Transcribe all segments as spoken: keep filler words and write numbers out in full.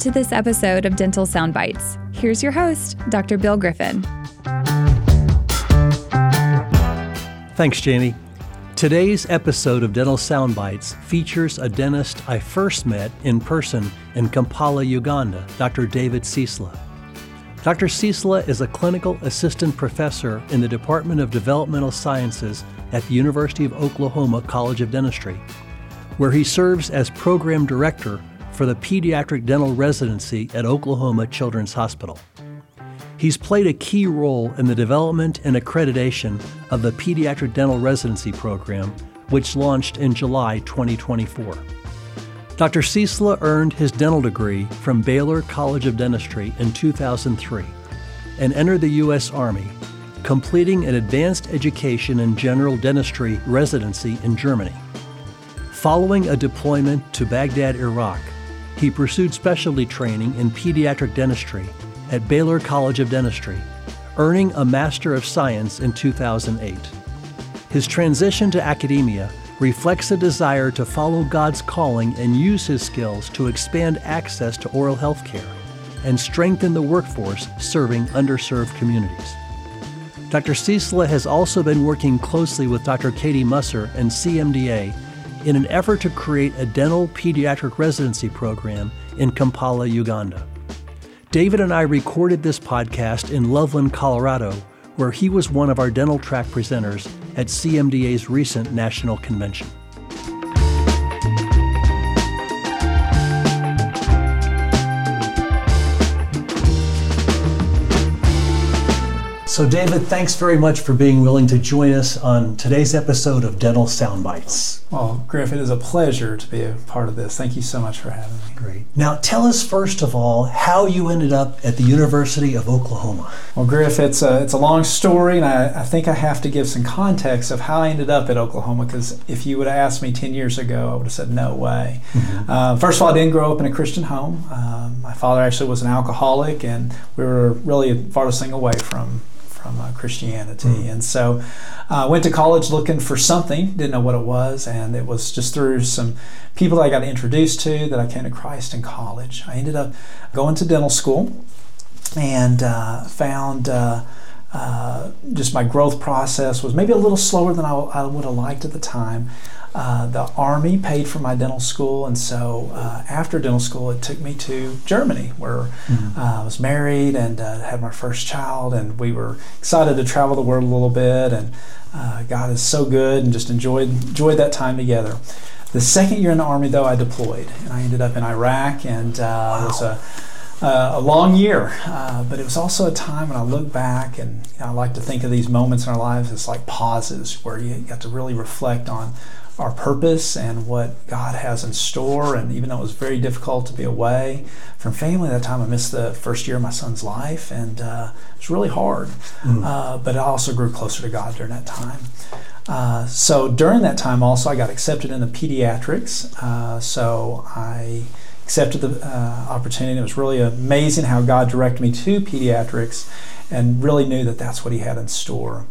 to this episode of Dental Soundbites. Here's your host, Doctor Bill Griffin. Thanks, Jamie. Today's episode of Dental Soundbites features a dentist I first met in person in Kampala, Uganda, Doctor David Sisla. Doctor Sisla is a clinical assistant professor in the Department of Developmental Sciences at the University of Oklahoma College of Dentistry, where he serves as program director for the pediatric dental residency at Oklahoma Children's Hospital. He's played a key role in the development and accreditation of the Pediatric Dental Residency Program, which launched in July twenty twenty-four. Doctor Sisla earned his dental degree from Baylor College of Dentistry in two thousand three and entered the U S Army, completing an advanced education in general dentistry residency in Germany. Following a deployment to Baghdad, Iraq, he pursued specialty training in pediatric dentistry at Baylor College of Dentistry, earning a Master of Science in two thousand eight. His transition to academia reflects a desire to follow God's calling and use his skills to expand access to oral health care and strengthen the workforce serving underserved communities. Doctor Sisla has also been working closely with Doctor Katie Musser and C M D A in an effort to create a dental pediatric residency program in Kampala, Uganda. David and I recorded this podcast in Loveland, Colorado, where he was one of our dental track presenters at C M D A's recent national convention. So David, thanks very much for being willing to join us on today's episode of Dental Soundbites. Well, Griff, it is a pleasure to be a part of this. Thank you so much for having me. Great. Now, tell us first of all how you ended up at the University of Oklahoma. Well, Griff, it's a, it's a long story, and I, I think I have to give some context of how I ended up at Oklahoma, because if you would have asked me ten years ago, I would have said no way. Mm-hmm. Uh, first of all, I didn't grow up in a Christian home. Um, my father actually was an alcoholic, and we were really the farthest thing away from from uh, Christianity. Mm. And so I uh, went to college looking for something, didn't know what it was, and it was just through some people that I got introduced to that I came to Christ in college. I ended up going to dental school and uh, found uh, uh, just my growth process was maybe a little slower than I, I would have liked at the time. Uh, the Army paid for my dental school, and so uh, after dental school, it took me to Germany, where mm-hmm. uh, I was married and uh, had my first child, and we were excited to travel the world a little bit, and uh, God is so good, and just enjoyed enjoyed that time together. The second year in the Army, though, I deployed, and I ended up in Iraq, and uh, wow. it was a Uh, a long year, uh, but it was also a time when I look back, and you know, I like to think of these moments in our lives as like pauses where you got to really reflect on our purpose and what God has in store. And even though it was very difficult to be away from family at that time, I missed the first year of my son's life, and uh, it was really hard. Mm. Uh, but I also grew closer to God during that time. Uh, so during that time also, I got accepted into pediatrics. Uh, so I accepted the uh, opportunity. It was really amazing how God directed me to pediatrics, and really knew that that's what he had in store.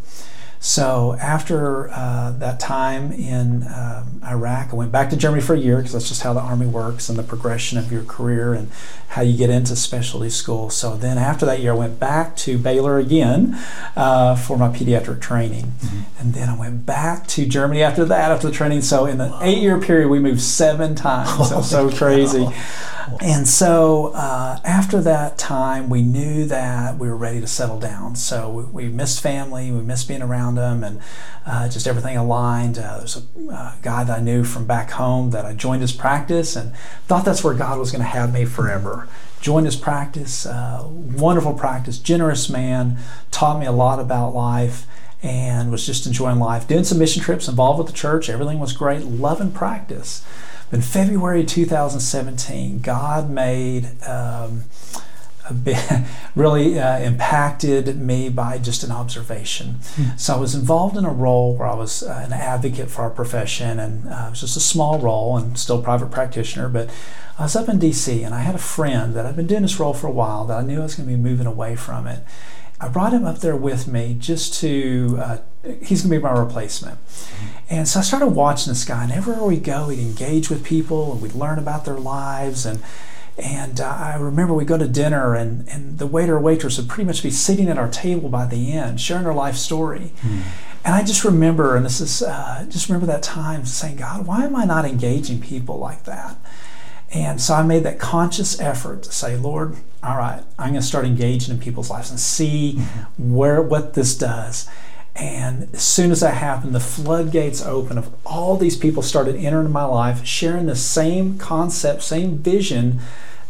So after uh, that time in uh, Iraq, I went back to Germany for a year, because that's just how the Army works and the progression of your career and how you get into specialty school. So then after that year, I went back to Baylor again uh, for my pediatric training. Mm-hmm. And then I went back to Germany after that, after the training. So in the eight-year period, we moved seven times. That was so crazy. And so uh, after that time, we knew that we were ready to settle down. So we, we missed family, we missed being around them, and uh, just everything aligned. Uh, there's a uh, guy that I knew from back home that I joined his practice, and thought that's where God was going to have me forever. Joined his practice, uh, wonderful practice, generous man, taught me a lot about life, and was just enjoying life. Doing some mission trips, involved with the church, everything was great, loving practice. In February two thousand seventeen, God made um, a bit, really uh, impacted me by just an observation. Mm. So I was involved in a role where I was uh, an advocate for our profession, and uh, it was just a small role, and still a private practitioner, but I was up in D C, and I had a friend that I'd been doing this role for a while that I knew I was going to be moving away from it. I brought him up there with me just to, uh, he's going to be my replacement. Mm-hmm. And so I started watching this guy, and everywhere we go, he'd engage with people, and we'd learn about their lives, and And uh, I remember we go to dinner, and, and the waiter or waitress would pretty much be sitting at our table by the end, sharing their life story. Mm. And I just remember, and this is uh, just remember that time saying, God, why am I not engaging people like that? And so I made that conscious effort to say, Lord, all right, I'm going to start engaging in people's lives and see mm-hmm. where what this does. And as soon as that happened, the floodgates opened of all these people started entering my life, sharing the same concept, same vision,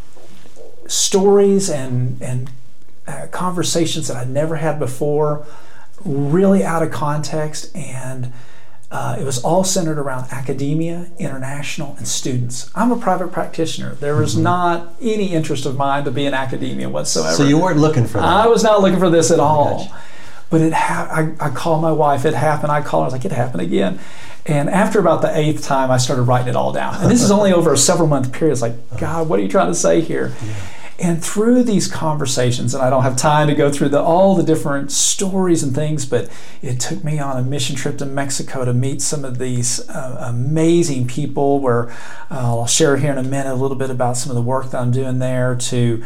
stories and, and uh, conversations that I'd never had before, really out of context. And uh, it was all centered around academia, international, and students. I'm a private practitioner. There was mm-hmm. not any interest of mine to be in academia whatsoever. So you weren't looking for that? I was not looking for this at all. But it ha- I, I called my wife, it happened, I called her, I was like, it happened again. And after about the eighth time, I started writing it all down. And this is only over a several month period. It's like, God, what are you trying to say here? Yeah. And through these conversations, and I don't have time to go through the, all the different stories and things, but it took me on a mission trip to Mexico to meet some of these uh, amazing people where uh, I'll share here in a minute a little bit about some of the work that I'm doing there, to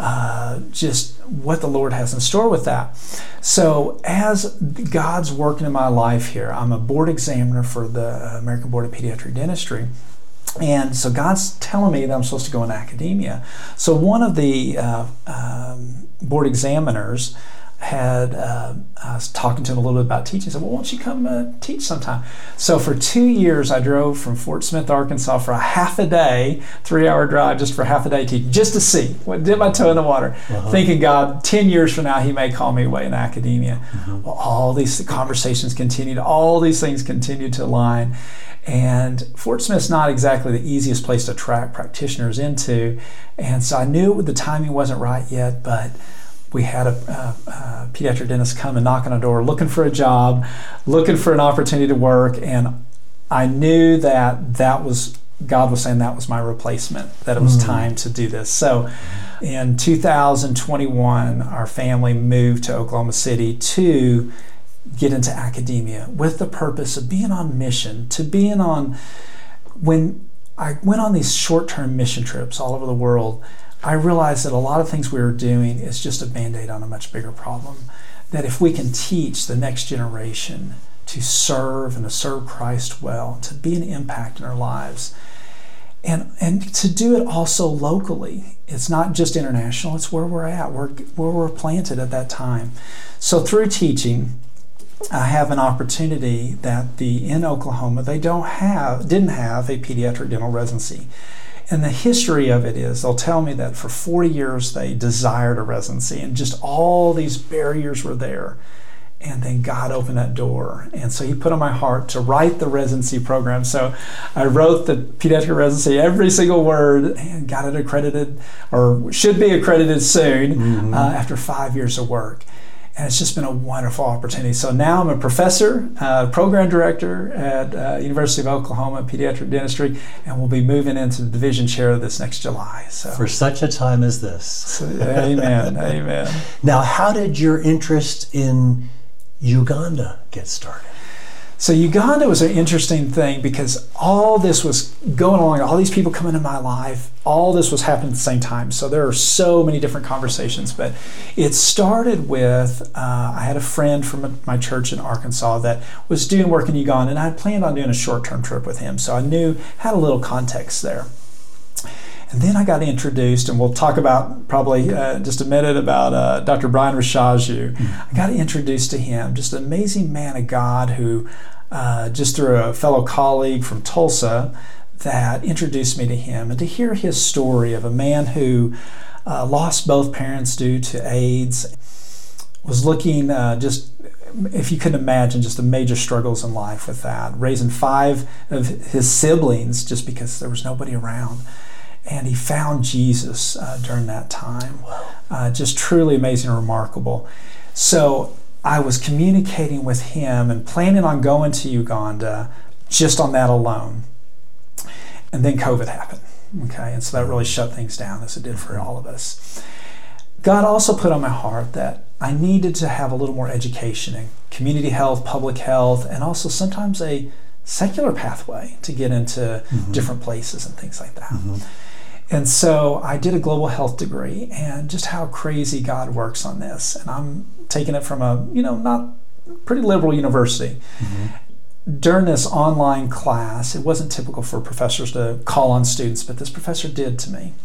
uh, just what the Lord has in store with that. So as God's working in my life here, I'm a board examiner for the American Board of Pediatric Dentistry. And so God's telling me that I'm supposed to go into academia. So one of the uh, um, board examiners had, uh, I was talking to him a little bit about teaching. He said, well, why don't you come uh, teach sometime? So for two years, I drove from Fort Smith, Arkansas for a half a day, three-hour drive just for half a day, teaching, just to see, dip my toe in the water, uh-huh. thinking, God, ten years from now, he may call me away in academia. Mm-hmm. Well, all these conversations continued, all these things continued to align. And Fort Smith's not exactly the easiest place to attract practitioners into. And so I knew the timing wasn't right yet, but we had a, a, a pediatric dentist come and knock on our door looking for a job, looking for an opportunity to work. And I knew that that was, God was saying that was my replacement, that it was mm. time to do this. So in two thousand twenty-one, our family moved to Oklahoma City to get into academia with the purpose of being on mission, to being on, when I went on these short-term mission trips all over the world, I realized that a lot of things we were doing is just a Band-Aid on a much bigger problem. That if we can teach the next generation to serve and to serve Christ well, to be an impact in our lives, and and to do it also locally. It's not just international, it's where we're at, where, where we're planted at that time. So through teaching, I have an opportunity that the in Oklahoma, they don't have, didn't have a pediatric dental residency. And the history of it is, they'll tell me that for forty years they desired a residency, and just all these barriers were there. And then God opened that door. And so he put on my heart to write the residency program. So I wrote the pediatric residency, every single word, and got it accredited, or should be accredited soon, mm-hmm. uh, after five years of work. And it's just been a wonderful opportunity. So now I'm a professor, uh, program director at uh, University of Oklahoma Pediatric Dentistry, and we'll be moving into the division chair this next July. So for such a time as this. So, amen, amen. Now, how did your interest in Uganda get started? So Uganda was an interesting thing because all this was going along, all these people coming into my life, all this was happening at the same time. So there are so many different conversations, but it started with, uh, I had a friend from my church in Arkansas that was doing work in Uganda, and I planned on doing a short-term trip with him. So I knew, had a little context there. And then I got introduced, and we'll talk about probably uh, just a minute about uh, Doctor Brian Rashaju. Mm-hmm. I got introduced to him, just an amazing man of God who, uh, just through a fellow colleague from Tulsa, that introduced me to him. And to hear his story of a man who uh, lost both parents due to AIDS, was looking uh, just, if you could imagine, just the major struggles in life with that, raising five of his siblings just because there was nobody around. And he found Jesus uh, during that time. Uh, just truly amazing and remarkable. So I was communicating with him and planning on going to Uganda just on that alone. And then COVID happened. Okay, and so that really shut things down, as it did for all of us. God also put on my heart that I needed to have a little more education in community health, public health, and also sometimes a secular pathway to get into mm-hmm. different places and things like that. Mm-hmm. And so I did a global health degree, and just how crazy God works on this. And I'm taking it from a, you know, not pretty liberal university. Mm-hmm. During this online class, it wasn't typical for professors to call on students, but this professor did to me.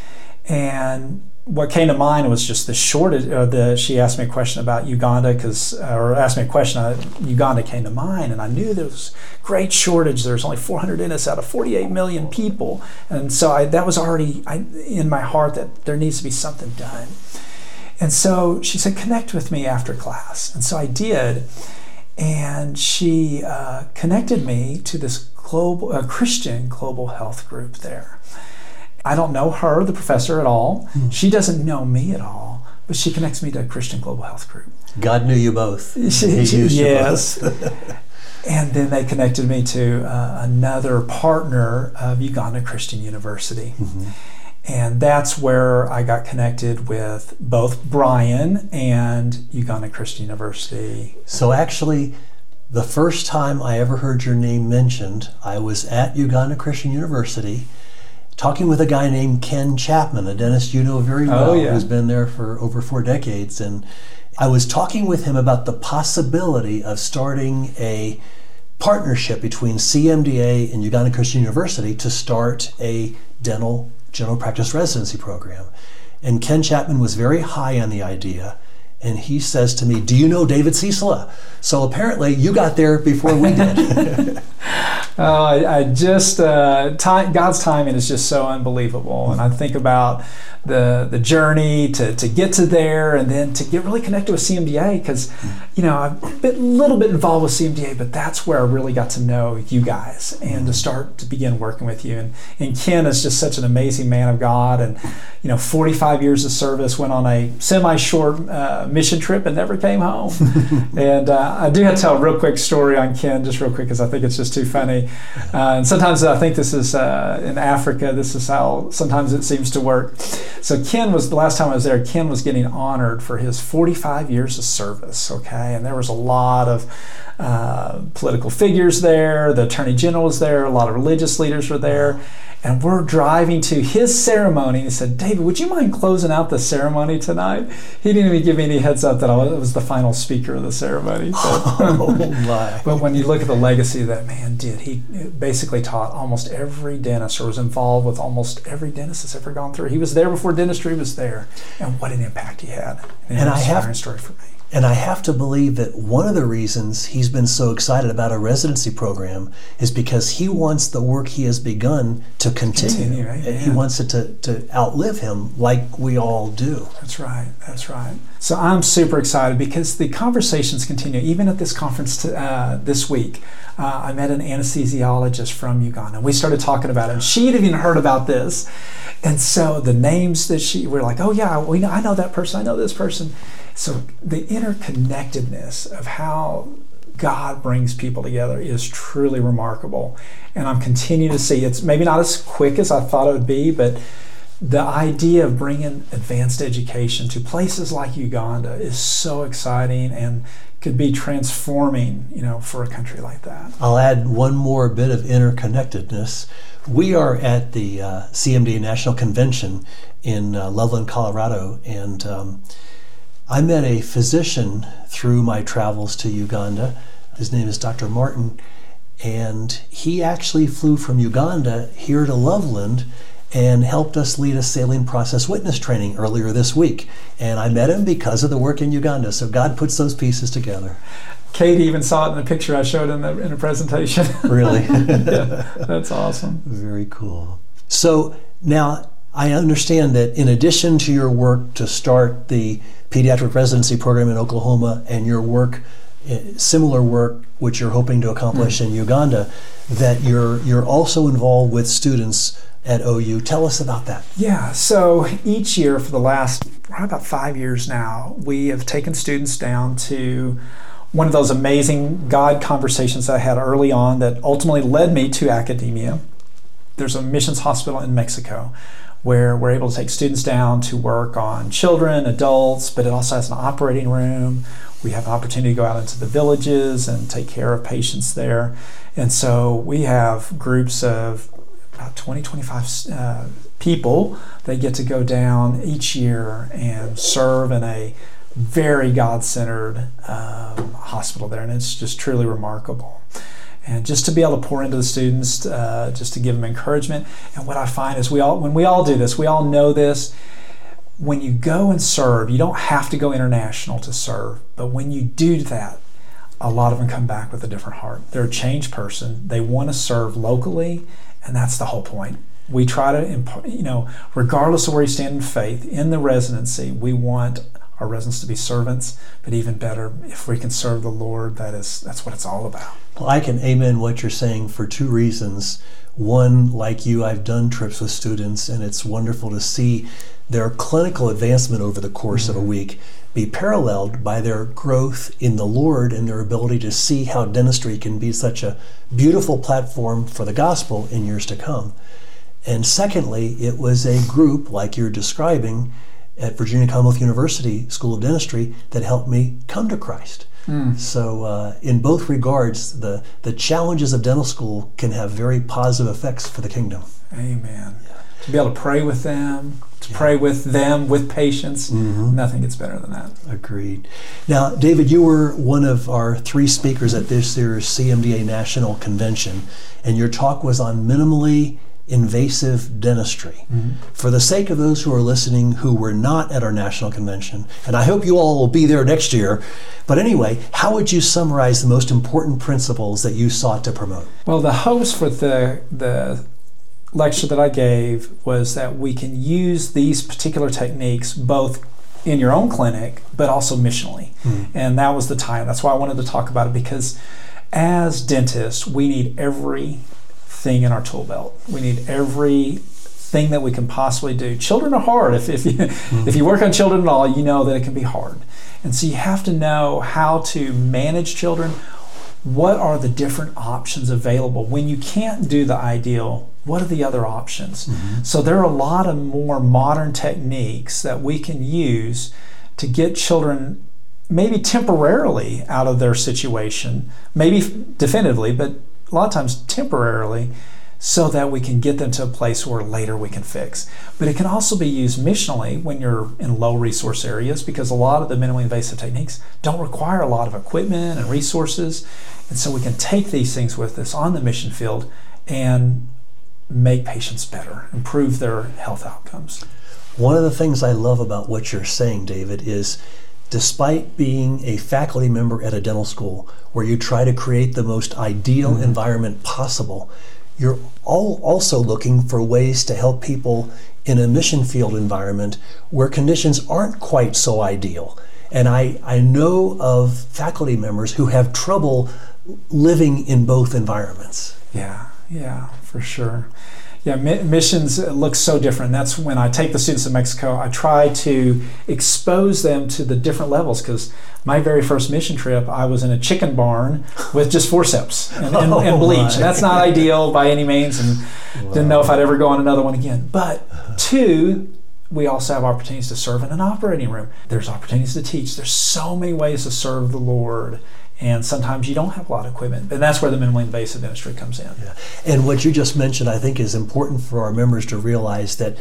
And what came to mind was just the shortage. Uh, the she asked me a question about Uganda, because, or asked me a question. Uh, Uganda came to mind, and I knew there was great shortage. There's only four hundred dentists out of forty-eight million people, and so I, that was already I, in my heart that there needs to be something done. And so she said, "Connect with me after class," and so I did. And she uh, connected me to this global uh, Christian global health group there. I don't know her, the professor, at all. Mm. She doesn't know me at all, but she connects me to a Christian global health group. God knew you both. She, she, yes. You both. And then they connected me to uh, another partner of Uganda Christian University. Mm-hmm. And that's where I got connected with both Brian and Uganda Christian University. So actually, the first time I ever heard your name mentioned, I was at Uganda Christian University, talking with a guy named Ken Chapman, a dentist you know very well, oh, yeah. who's been there for over four decades. And I was talking with him about the possibility of starting a partnership between C M D A and Uganda Christian University to start a dental general practice residency program. And Ken Chapman was very high on the idea. And he says to me, "Do you know David Ciesla?" So apparently you got there before we did. Oh, I, I just, uh, time, God's timing is just so unbelievable. And I think about the the journey to, to get to there, and then to get really connected with C M D A, because, you know, I've been a little bit involved with C M D A, but that's where I really got to know you guys and to start to begin working with you. And, and Ken is just such an amazing man of God, and, you know, forty-five years of service, went on a semi-short uh, mission trip and never came home. And uh, I do have to tell a real quick story on Ken, just real quick, because I think it's just too funny. Uh, and sometimes I think this is uh, in Africa, this is how sometimes it seems to work. So Ken was, the last time I was there, Ken was getting honored for his forty-five years of service, okay? And there was a lot of uh, political figures there, the Attorney General was there, a lot of religious leaders were there. And we're driving to his ceremony, and he said, "David, would you mind closing out the ceremony tonight?" He didn't even give me any heads up that I was the final speaker of the ceremony. But, oh my. But when you look at the legacy that man did, he basically taught almost every dentist, or was involved with almost every dentist that's ever gone through. He was there before dentistry was there, and what an impact he had. And, and I have a story for me. And I have to believe that one of the reasons he's been so excited about a residency program is because he wants the work he has begun to continue. continue right? And yeah. he wants it to, to outlive him, like we all do. That's right. That's right. So I'm super excited because the conversations continue. Even at this conference to, uh, this week, uh, I met an anesthesiologist from Uganda. We started talking about it, and she had even heard about this. And so the names that she, we're like, oh yeah, we know, I know that person, I know this person. So the interconnectedness of how God brings people together is truly remarkable. And I'm continuing to see, it's maybe not as quick as I thought it would be, but the idea of bringing advanced education to places like Uganda is so exciting and could be transforming, you know, for a country like that. I'll add one more bit of interconnectedness. We are at the uh, C M D A National Convention in uh, Loveland, Colorado, and um, I met a physician through my travels to Uganda. His name is Doctor Martin, and he actually flew from Uganda here to Loveland and helped us lead a saline process witness training earlier this week. And I met him because of the work in Uganda. So God puts those pieces together. Kate even saw it in the picture I showed in the in a presentation. Really? Yeah, that's awesome. Very cool. So now I understand that in addition to your work to start the pediatric residency program in Oklahoma and your work, similar work which you're hoping to accomplish mm-hmm. in Uganda, that you're you're also involved with students at O U. Tell us about that. Yeah, so each year for the last probably about five years now, we have taken students down to one of those amazing God conversations I had early on that ultimately led me to academia. There's a missions hospital in Mexico where we're able to take students down to work on children, adults, but it also has an operating room. We have an opportunity to go out into the villages and take care of patients there. And so we have groups of about twenty, twenty-five uh, people that get to go down each year and serve in a very God-centered um, hospital there, and it's just truly remarkable. And just to be able to pour into the students, uh, just to give them encouragement. And what I find is we all, when we all do this, we all know this. When you go and serve, you don't have to go international to serve, but when you do that, a lot of them come back with a different heart. They're a changed person. They want to serve locally, and that's the whole point. We try to, you know, regardless of where you stand in faith, in the residency, we want our residents to be servants, but even better, if we can serve the Lord, that is, that's what it's all about. Well, I can amen what you're saying for two reasons. One, like you, I've done trips with students, and it's wonderful to see their clinical advancement over the course mm-hmm. of a week be paralleled by their growth in the Lord and their ability to see how dentistry can be such a beautiful platform for the gospel in years to come. And secondly, it was a group like you're describing at Virginia Commonwealth University School of Dentistry that helped me come to Christ. Mm. So uh, in both regards, the, the challenges of dental school can have very positive effects for the kingdom. Amen. Yeah. To be able to pray with them, to yeah. pray with them with patience, mm-hmm. nothing gets better than that. Agreed. Now, David, you were one of our three speakers at this year's C M D A National Convention, and your talk was on minimally invasive dentistry. Mm-hmm. For the sake of those who are listening who were not at our national convention, and I hope you all will be there next year, but anyway, how would you summarize the most important principles that you sought to promote? Well, the hopes for the the lecture that I gave was that we can use these particular techniques both in your own clinic, but also missionally. Mm-hmm. And that was the time. That's why I wanted to talk about it, because as dentists, we need every thing in our tool belt. We need everything that we can possibly do. Children are hard. If if you, mm-hmm. if you work on children at all, you know that it can be hard. And so you have to know how to manage children. What are the different options available? When you can't do the ideal, what are the other options? Mm-hmm. So there are a lot of more modern techniques that we can use to get children maybe temporarily out of their situation, maybe definitively, but a lot of times temporarily, so that we can get them to a place where later we can fix. But it can also be used missionally when you're in low resource areas, because a lot of the minimally invasive techniques don't require a lot of equipment and resources. And so we can take these things with us on the mission field and make patients better, improve their health outcomes. One of the things I love about what you're saying, David, is despite being a faculty member at a dental school where you try to create the most ideal mm-hmm. environment possible, you're all also looking for ways to help people in a mission field environment where conditions aren't quite so ideal. And I, I know of faculty members who have trouble living in both environments. Yeah, yeah, for sure. Yeah, mi- missions look so different. That's when I take the students to Mexico, I try to expose them to the different levels, because my very first mission trip, I was in a chicken barn with just forceps and, and, oh and bleach. And that's not ideal by any means, and wow. didn't know if I'd ever go on another one again. But two, we also have opportunities to serve in an operating room. There's opportunities to teach. There's so many ways to serve the Lord. And sometimes you don't have a lot of equipment. And that's where the minimally invasive dentistry comes in. Yeah. And what you just mentioned, I think, is important for our members to realize that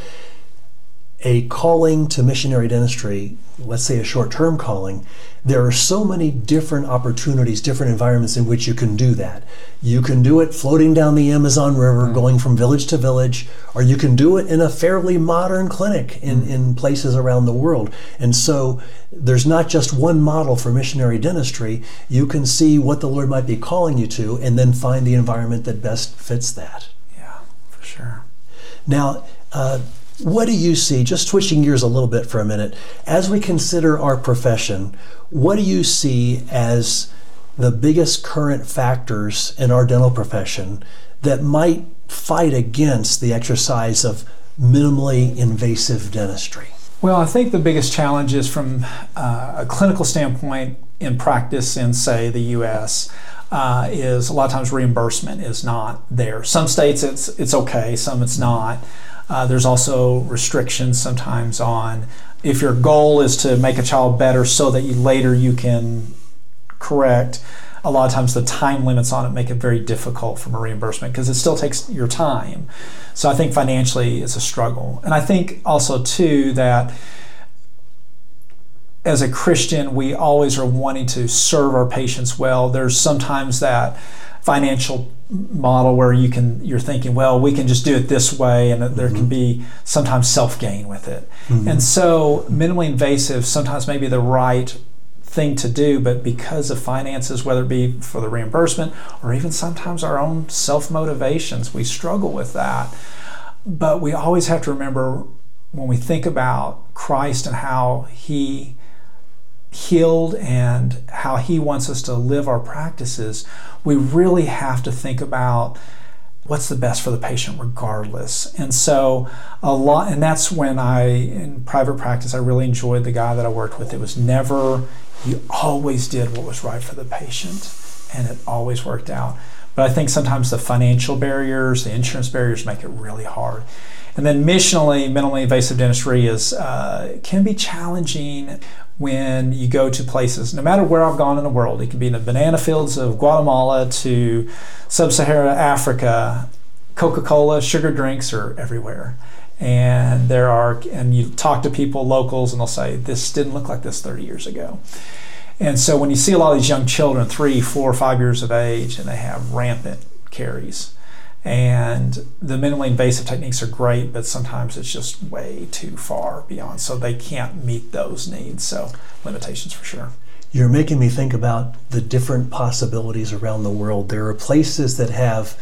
a calling to missionary dentistry, let's say a short-term calling, there are so many different opportunities, different environments in which you can do that. You can do it floating down the Amazon River, mm-hmm. going from village to village, or you can do it in a fairly modern clinic in, mm-hmm. in places around the world. And so there's not just one model for missionary dentistry. You can see what the Lord might be calling you to and then find the environment that best fits that. Yeah, for sure. Now, uh, what do you see, just switching gears a little bit for a minute, as we consider our profession, what do you see as the biggest current factors in our dental profession that might fight against the exercise of minimally invasive dentistry? Well, I think the biggest challenge is from uh, a clinical standpoint in practice in, say, the U S, uh, is a lot of times reimbursement is not there. Some states it's it's okay, some it's not. Uh, there's also restrictions sometimes on if your goal is to make a child better so that you later you can correct. A a lot of times the time limits on it make it very difficult from a reimbursement because it still takes your time. So I think financially it's a struggle. And I think also too that as a Christian, we always are wanting to serve our patients well. There's sometimes that financial model where you can you're thinking, well, we can just do it this way, and there mm-hmm. can be sometimes self-gain with it. Mm-hmm. And so minimally invasive sometimes may be the right thing to do, but because of finances, whether it be for the reimbursement or even sometimes our own self-motivations, we struggle with that. But we always have to remember when we think about Christ and how he healed and how he wants us to live our practices, we really have to think about what's the best for the patient regardless. And so a lot, and that's when I, in private practice, I really enjoyed the guy that I worked with. It was never, he always did what was right for the patient, and it always worked out. But I think sometimes the financial barriers, the insurance barriers make it really hard. And then missionally, minimally invasive dentistry is uh, can be challenging when you go to places, no matter where I've gone in the world. It can be in the banana fields of Guatemala to sub-Saharan Africa. Coca-Cola, sugar drinks are everywhere. And there are, and you talk to people, locals, and they'll say, this didn't look like this thirty years ago. And so when you see a lot of these young children, three, four, five years of age, and they have rampant caries, and the minimally invasive techniques are great, but sometimes it's just way too far beyond, so they can't meet those needs. So limitations for sure. You're making me think about the different possibilities around the world. There are places that have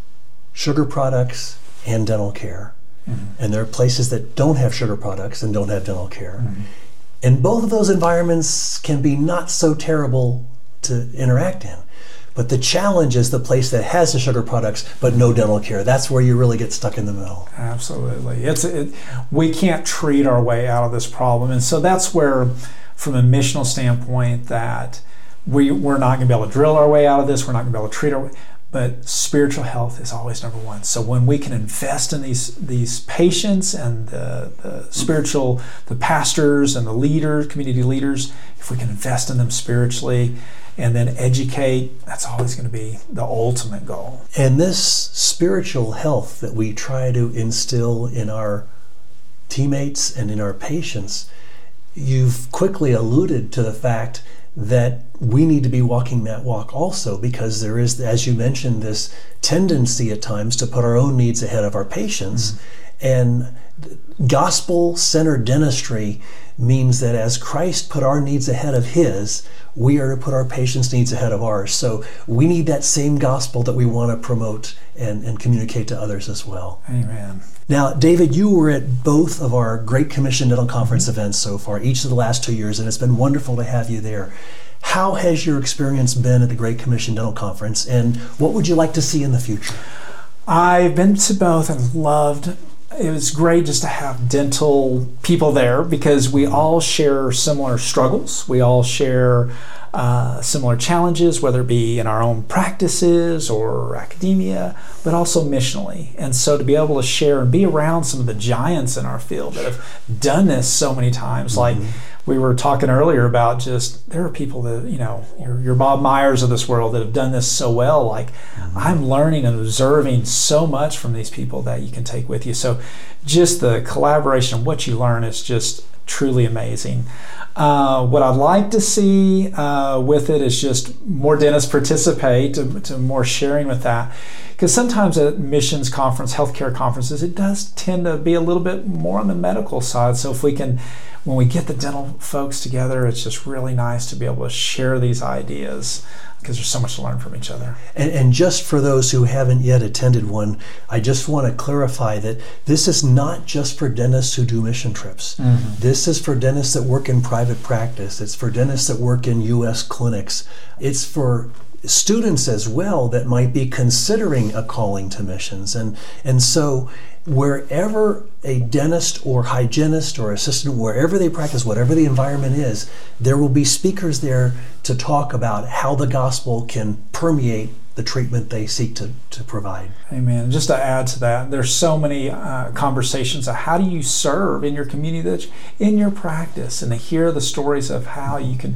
sugar products and dental care, mm-hmm. and there are places that don't have sugar products and don't have dental care. Mm-hmm. And both of those environments can be not so terrible to interact in. But the challenge is the place that has the sugar products but no dental care. That's where you really get stuck in the middle. Absolutely. It's it, we can't treat our way out of this problem. And so that's where, from a missional standpoint, that we, we're not going to be able to drill our way out of this. We're not going to be able to treat our way. But spiritual health is always number one. So when we can invest in these these patients and the, the spiritual, the pastors and the leaders, community leaders, if we can invest in them spiritually and then educate, that's always going to be the ultimate goal. And this spiritual health that we try to instill in our teammates and in our patients, you've quickly alluded to the fact that we need to be walking that walk also, because there is, as you mentioned, this tendency at times to put our own needs ahead of our patients. Mm-hmm. And gospel-centered dentistry means that as Christ put our needs ahead of his, we are to put our patients' needs ahead of ours. So we need that same gospel that we want to promote and, and communicate to others as well. Amen. Now, David, you were at both of our Great Commission Dental Conference mm-hmm. events so far, each of the last two years, and it's been wonderful to have you there. How has your experience been at the Great Commission Dental Conference, and what would you like to see in the future? I've been to both and loved. It was great just to have dental people there because we all share similar struggles. We all share uh, similar challenges, whether it be in our own practices or academia, but also missionally. And so to be able to share and be around some of the giants in our field that have done this so many times, mm-hmm. like we were talking earlier about, just there are people that, you know, your, your Bob Myers of this world that have done this so well. Like mm-hmm. I'm learning and observing so much from these people that you can take with you. So just the collaboration, what you learn is just truly amazing. Uh, what I'd like to see uh, with it is just more dentists participate, to, to more sharing with that. Because sometimes at missions conference, healthcare conferences, it does tend to be a little bit more on the medical side. So if we can, when we get the dental folks together, it's just really nice to be able to share these ideas, because there's so much to learn from each other. And, and just for those who haven't yet attended one, I just want to clarify that this is not just for dentists who do mission trips. Mm-hmm. This is for dentists that work in private practice. It's for dentists that work in U S clinics. It's for students as well that might be considering a calling to missions. And, and so wherever a dentist or hygienist or assistant, wherever they practice, whatever the environment is, there will be speakers there to talk about how the gospel can permeate the treatment they seek to, to provide. Amen. Just to add to that, there's so many uh, conversations of how do you serve in your community, in your practice, and to hear the stories of how you can,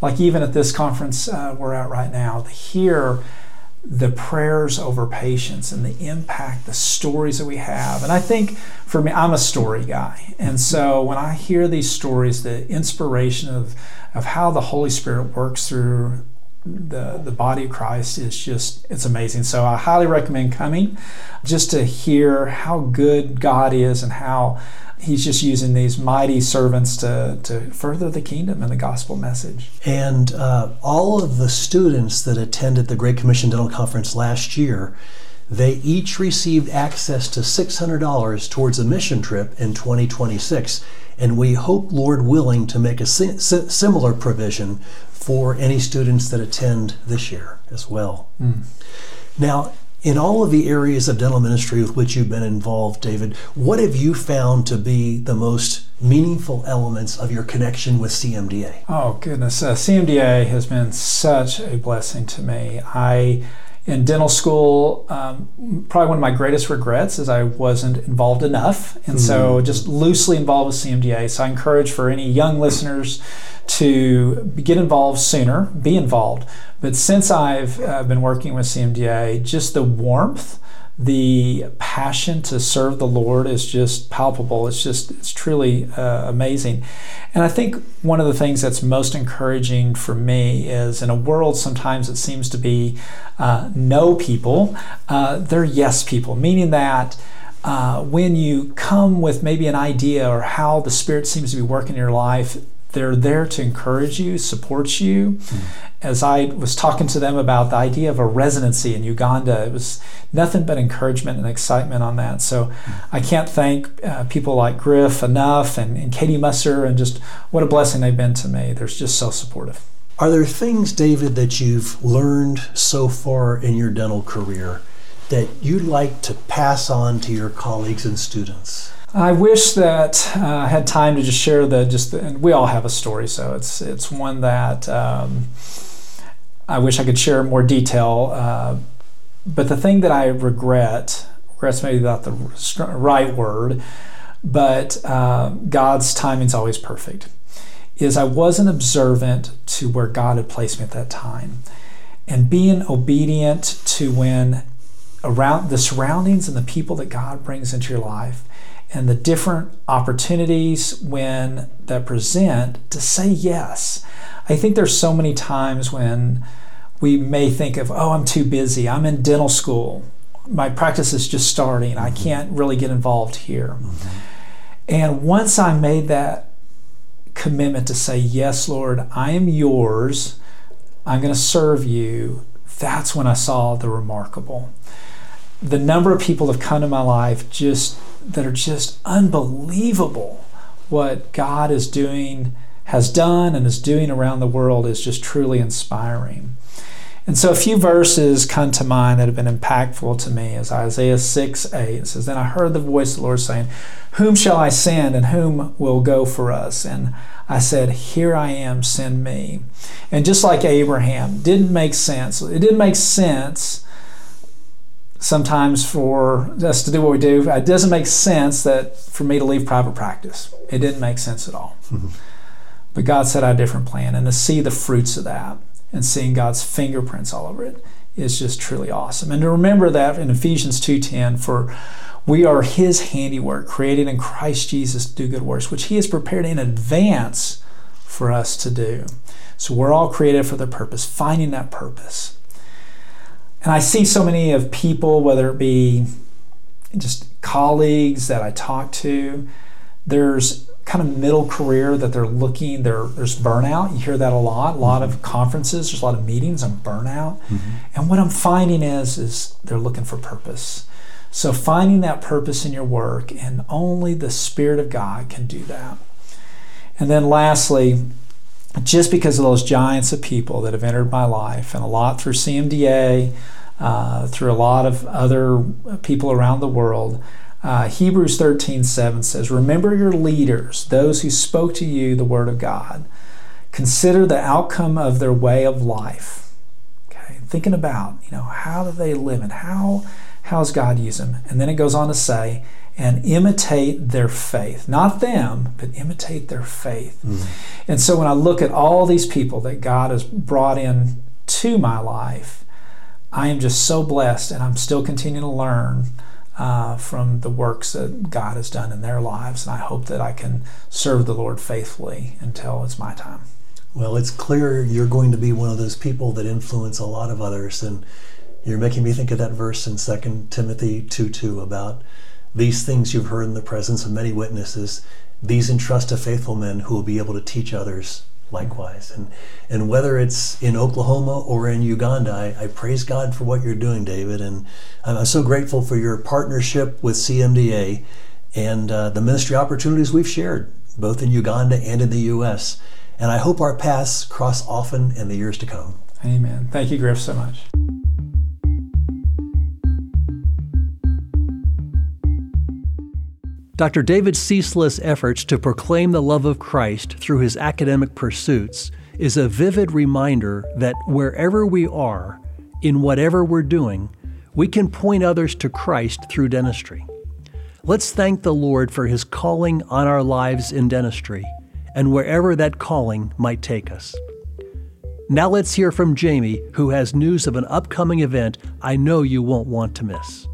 like even at this conference uh, we're at right now, to hear the prayers over patients and the impact, the stories that we have. And I think for me, I'm a story guy. And so when I hear these stories, the inspiration of, of how the Holy Spirit works through the, the body of Christ is just, it's amazing. So I highly recommend coming just to hear how good God is and how He's just using these mighty servants to, to further the kingdom and the gospel message. And uh, all of the students that attended the Great Commission Dental Conference last year, they each received access to six hundred dollars towards a mission trip in twenty twenty-six. And we hope, Lord willing, to make a si- similar provision for any students that attend this year as well. Mm. Now, in all of the areas of dental ministry with which you've been involved, David, what have you found to be the most meaningful elements of your connection with C M D A? Oh, goodness. Uh, C M D A has been such a blessing to me. I, in dental school, um, probably one of my greatest regrets is I wasn't involved enough. And mm-hmm. so just loosely involved with C M D A. So I encourage for any young listeners to get involved sooner, be involved. But since I've uh, been working with C M D A, just the warmth, the passion to serve the Lord is just palpable. It's just, it's truly uh, amazing. And I think one of the things that's most encouraging for me is in a world sometimes it seems to be uh, no people, uh, they're yes people, meaning that uh, when you come with maybe an idea or how the Spirit seems to be working in your life, they're there to encourage you, support you. Mm. As I was talking to them about the idea of a residency in Uganda, it was nothing but encouragement and excitement on that. So mm. I can't thank uh, people like Griff enough and, and Katie Musser, and just what a blessing they've been to me. They're just so supportive. Are there things, David, that you've learned so far in your dental career that you'd like to pass on to your colleagues and students? I wish that uh, I had time to just share the just the, and we all have a story, so it's it's one that um, I wish I could share more detail. Uh, but the thing that I regret, regret's maybe not the right word, but uh, God's timing's always perfect, is I wasn't observant to where God had placed me at that time, and being obedient to when around the surroundings and the people that God brings into your life, and the different opportunities when that present, to say yes. I think there's so many times when we may think of, oh, I'm too busy. I'm in dental school. My practice is just starting. I can't really get involved here. Mm-hmm. And once I made that commitment to say, yes, Lord, I am yours. I'm going to serve you. That's when I saw the remarkable. The number of people have come to my life just that are just unbelievable. What God is doing, has done, and is doing around the world is just truly inspiring. And so a few verses come to mind that have been impactful to me is Isaiah six eight. It says, "Then I heard the voice of the Lord saying, whom shall I send, and whom will go for us? And I said, here I am, send me." And just like Abraham, didn't make sense. It didn't make sense sometimes for us to do what we do. It doesn't make sense that for me to leave private practice. It didn't make sense at all. Mm-hmm. But God said I had a different plan, and to see the fruits of that and seeing God's fingerprints all over it is just truly awesome. And to remember that in Ephesians two ten, for we are His handiwork, created in Christ Jesus to do good works, which He has prepared in advance for us to do. So we're all created for the purpose, finding that purpose. And I see so many of people, whether it be just colleagues that I talk to, there's kind of middle career that they're looking, there, there's burnout. You hear that a lot, a lot of conferences, there's a lot of meetings on burnout. Mm-hmm. And what I'm finding is, is they're looking for purpose. So finding that purpose in your work, and only the Spirit of God can do that. And then lastly, just because of those giants of people that have entered my life, and a lot through C M D A, uh, through a lot of other people around the world, uh, Hebrews thirteen seven says, "Remember your leaders, those who spoke to you the word of God. Consider the outcome of their way of life." Okay, thinking about, you know, how do they live and how how's God use them? And then it goes on to say, and imitate their faith. Not them, but imitate their faith. Mm. And so when I look at all these people that God has brought in to my life, I am just so blessed, and I'm still continuing to learn uh, from the works that God has done in their lives. And I hope that I can serve the Lord faithfully until it's my time. Well, it's clear you're going to be one of those people that influence a lot of others. And you're making me think of that verse in Second Timothy two two about these things you've heard in the presence of many witnesses. These entrust to faithful men who will be able to teach others likewise. And and whether it's in Oklahoma or in Uganda, I, I praise God for what you're doing, David. And I'm so grateful for your partnership with C M D A and uh, the ministry opportunities we've shared, both in Uganda and in the U S. And I hope our paths cross often in the years to come. Amen. Thank you, Griff, so much. Doctor David Ciesla's efforts to proclaim the love of Christ through his academic pursuits is a vivid reminder that wherever we are, in whatever we're doing, we can point others to Christ through dentistry. Let's thank the Lord for his calling on our lives in dentistry, and wherever that calling might take us. Now let's hear from Jamie, who has news of an upcoming event I know you won't want to miss.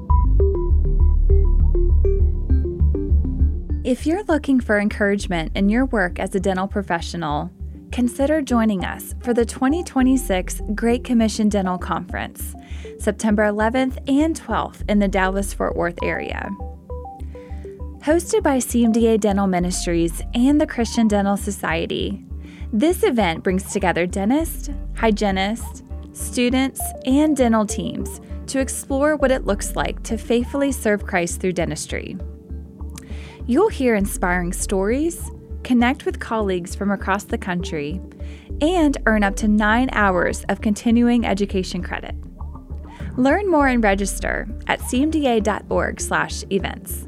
If you're looking for encouragement in your work as a dental professional, consider joining us for the twenty twenty-six Great Commission Dental Conference, September eleventh and twelfth in the Dallas-Fort Worth area. Hosted by C M D A Dental Ministries and the Christian Dental Society, this event brings together dentists, hygienists, students, and dental teams to explore what it looks like to faithfully serve Christ through dentistry. You'll hear inspiring stories, connect with colleagues from across the country, and earn up to nine hours of continuing education credit. Learn more and register at c m d a dot org slash events.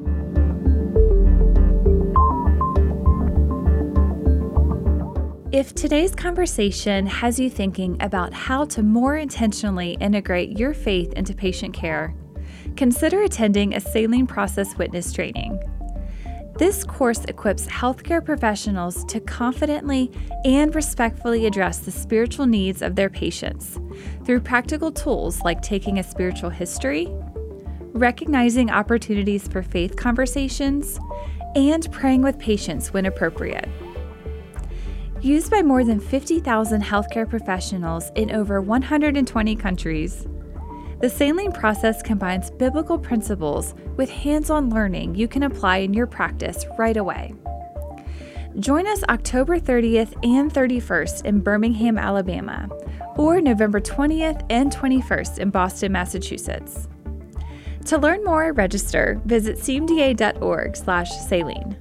If today's conversation has you thinking about how to more intentionally integrate your faith into patient care, consider attending a saline process witness training. This course equips healthcare professionals to confidently and respectfully address the spiritual needs of their patients through practical tools like taking a spiritual history, recognizing opportunities for faith conversations, and praying with patients when appropriate. Used by more than fifty thousand healthcare professionals in over one hundred twenty countries, the saline process combines biblical principles with hands-on learning you can apply in your practice right away. Join us October thirtieth and thirty-first in Birmingham, Alabama, or November twentieth and twenty-first in Boston, Massachusetts. To learn more or register, visit c m d a dot org slash saline.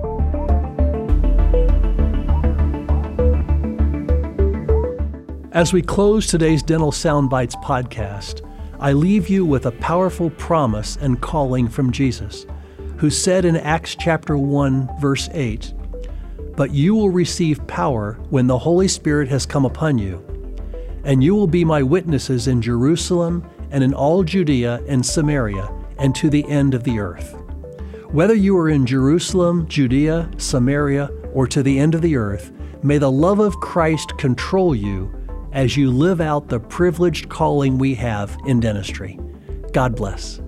As we close today's Dental Soundbites podcast, I leave you with a powerful promise and calling from Jesus, who said in Acts chapter one, verse eight, "But you will receive power when the Holy Spirit has come upon you, and you will be my witnesses in Jerusalem and in all Judea and Samaria and to the end of the earth." Whether you are in Jerusalem, Judea, Samaria, or to the end of the earth, may the love of Christ control you as you live out the privileged calling we have in dentistry. God bless.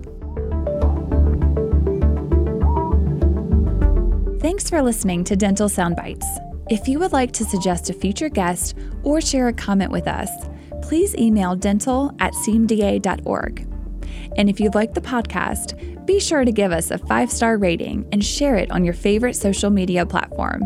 Thanks for listening to Dental Soundbites. If you would like to suggest a future guest or share a comment with us, please email dental at c m d a dot org. And if you like the podcast, be sure to give us a five-star rating and share it on your favorite social media platform.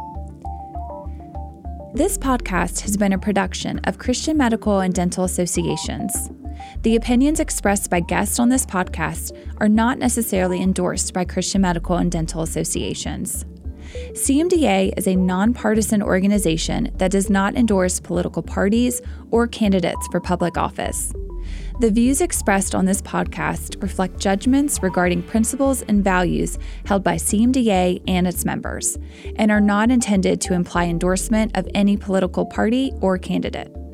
This podcast has been a production of Christian Medical and Dental Associations. The opinions expressed by guests on this podcast are not necessarily endorsed by Christian Medical and Dental Associations. C M D A is a nonpartisan organization that does not endorse political parties or candidates for public office. The views expressed on this podcast reflect judgments regarding principles and values held by C M D A and its members, and are not intended to imply endorsement of any political party or candidate.